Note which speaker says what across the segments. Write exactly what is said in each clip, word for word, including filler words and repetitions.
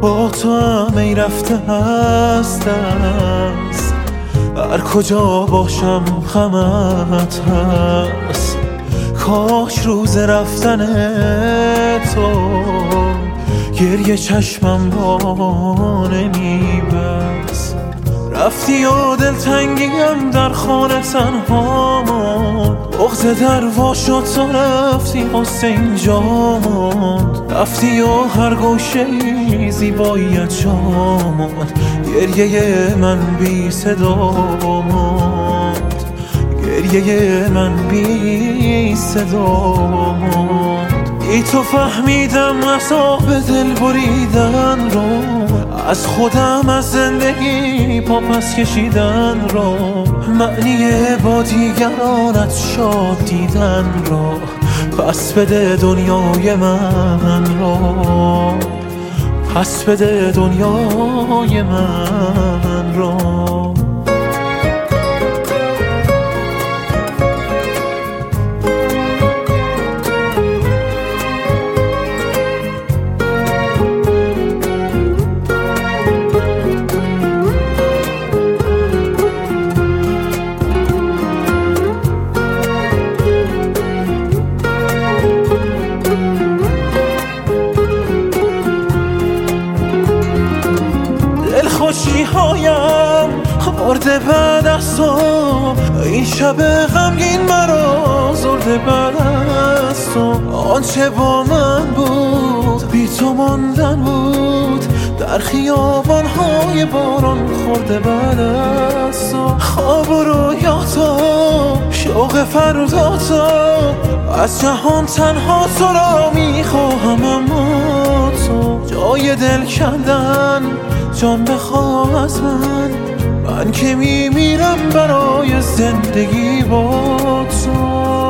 Speaker 1: با تو هم ای رفته هست است، هر کجا باشم غمت هست. کاش روز رفتن تو گریه چشمم را نمیبست. رفتی و دلتنگیم در خانه تنها ماند، بغض در وا شد تا رفتی غصه اینجا ماند. رفتی و هر گوشه زیباییت جا ماند، گریه من بی صدا ماند، گریه من بی صدا ماند. ای تو فهمیدم عذاب دل بریدن رو، از خودم از زندگی پا پس کشیدن رو، معنی با دیگرانت شاد دیدن رو. پس بده دنیای من رو، پس بده دنیای من رو. خوشی هایم خورده بعد از تو، این شب غمگین مرا زرده بعد از تو. آنچه با من بود بی تو ماندن بود، در خیابان های باران خورده بعد از تو. خواب و رویاتا شوق فردا تا، از جهان تنها تو را میخواهم اما تو. جای دل کندن جان بخواه از من، من که میمیرم برای زندگی با تو.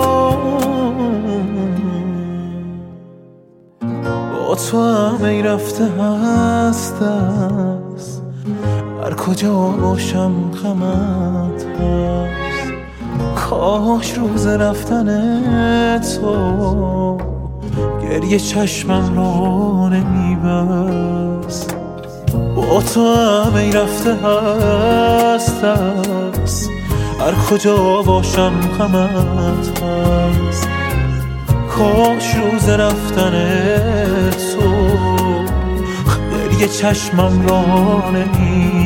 Speaker 1: با تو هم ای رفته هست است، هر کجا باشم غمت هست. کاش روز رفتن تو گریه چشمم را نمیبست. با تو هم ای رفته هست است، هر کجا باشم غمت هست. کاش روز رفتن تو گریه چشمم را نمی